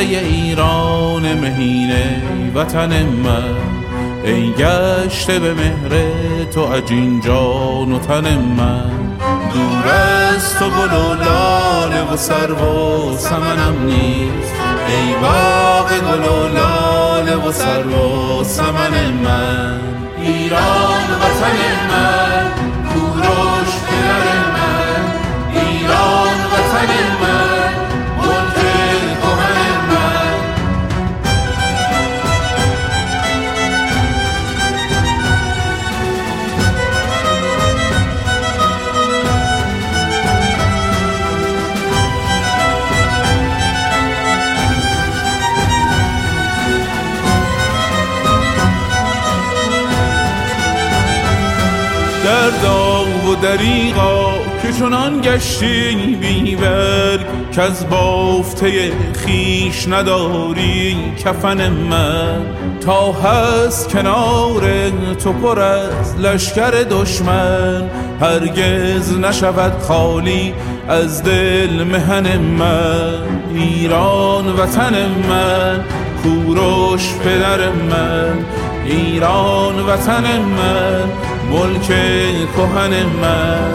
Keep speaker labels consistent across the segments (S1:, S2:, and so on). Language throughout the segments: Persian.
S1: ایران مهین وطن من، ای گشته به مهر تو عجین جان و تن من. دور از تو گل و لاله و سرو و سمنم نیست، ای باغ گل و لاله و سرو و سمن من. ایران وطن من، کوروش پدر من، ایران وطن من، ملک کهن من. در داغ و دریغا که چنان گشتی بی‌برگ، که از بافته خیش نداری کفن من. تا هست کنار تو پر از لشکر دشمن، هرگز نشود خالی از دل مهن من. ایران وطن من، کوروش پدر من، ایران وطن من، ملک کهن من.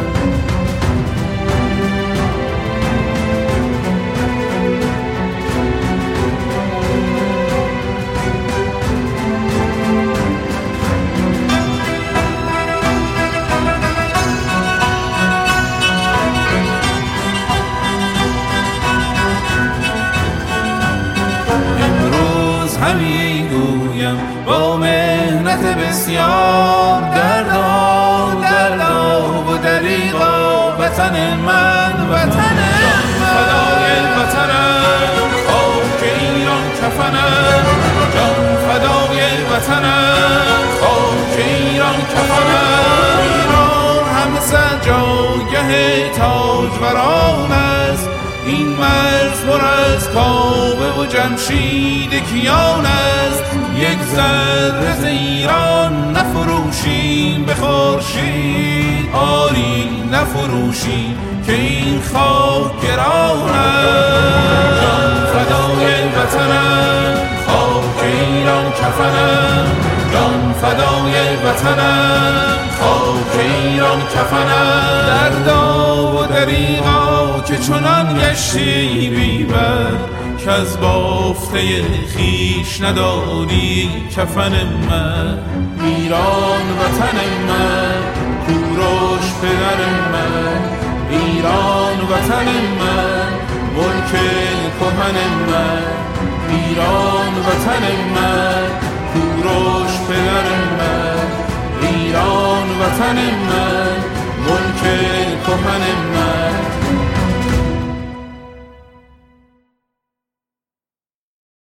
S1: امروز همی گویم با مهنت بسیار، دردا و دریغا وطن من، وطن من. فدای وطنم، خاک ایران کفنم، جان فدای وطنم، خاک ایران کفنم. ایران همه جایگه تاجوران است، این مرز پر از کاوه و جمشید کیان است. یک ذره ز ایران نفروشیم به خورشید، آری نفروشیم که این خاک گران است. جان فدای وطنم، خاک ایران کفنم، جان فدای وطنم، خاک ایران کفنم. دردا و دریغا که چنان گشتی بی‌بر، که از بافته خیش نداری کفن من. ایران وطن من، کوروش پدر من، ایران وطن من، ملک کهن من. ایران وطن من، کوروش پدر من، ایران وطن من، ملک کهن من.